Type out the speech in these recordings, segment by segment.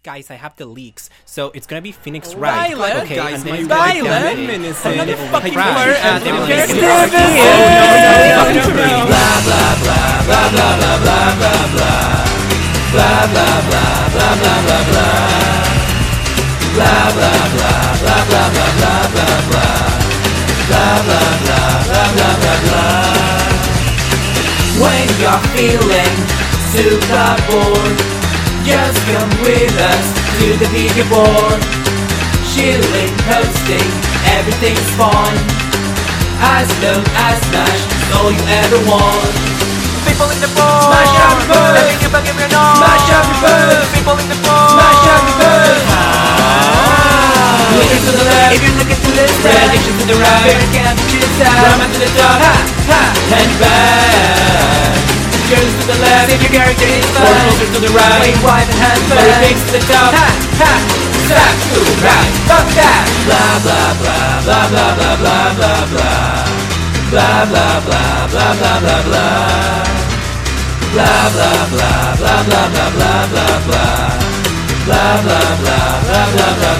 guys, I have the leaks. So it's gonna be Phoenix Wright. Violet? Okay, Guys, and then my it's gonna be Violet? Gambit. Another fucking Crash. blur And and then then it's Steven! gonna be- When you're feeling super bored, just come with us to the video board. Chilling, posting, everything's fun. As long as Smash is all you ever want. People in the board, Smash every bird. let me give a give me a no. Smash every bird. People in the board, Smash every bird. Looking to the left, if you're looking to this prediction to the right. very can't choose that. Ramen to the top, and back. Girls to the left, If your character is or fun, closer to the right. wait, wipe and hand Or back. things to the top, Zach to the right. Fuck that. Blah blah blah blah blah blah blah blah blah. Blah blah blah blah blah blah blah. Blah blah blah blah blah blah blah blah blah. Blah blah blah blah blah blah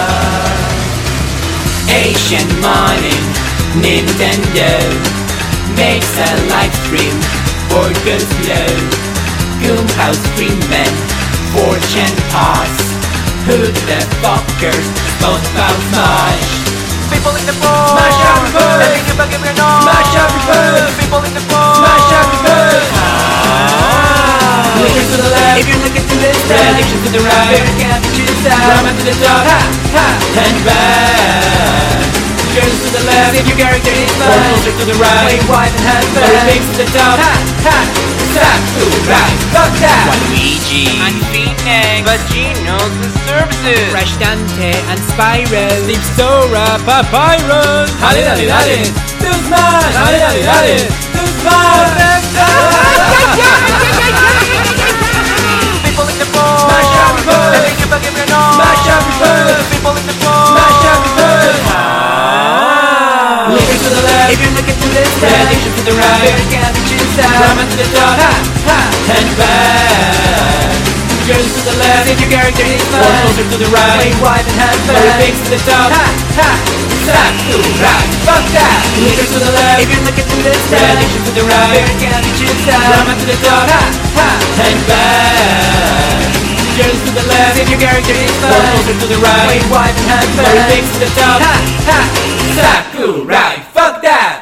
blah. Asian money, Nintendo makes a live stream for goes below. Goomhouse Freeman, Fortune Pass. Who the fuckers spoke about Smash? People in the board, Smash every bird. let me give a give me a no. Smash every bird. People in the board, Smash every bird. Looking to the left, if you're looking to this prediction to the right. very can't choose that. Ramen to the top, and back. Girls to the left, If your character is or fun, closer to the right. wait, wipe and hand Or back. things to the top, Zach to the right. Fuck that. Luigi, and Phoenix, Vaginos and Services, Fresh Dante and Spyro. Steve Sora, Papyrus! dale, dale, dale. To Smash, dale, dale, dale. To Smash. People in the board, Smash every bird. let me give a give me a no. Smash every bird. People in the board, Smash every bird. Looking to the left, if you're looking to this prediction to the right. very can't choose that. Ramen to the top, and back. Girls to the left, If your character is or fun, closer to the right. wait, wipe and hand Or back. things to the top, Zach to the right. Fuck that. Looking to the left, If you're looking to this prediction to the right. very can't choose that. Ramen to the top, and back. Girls to the left, If your character is or fun, closer to the right. wait, wipe and hand Or back. things to the top, Zach to the right. Fuck that.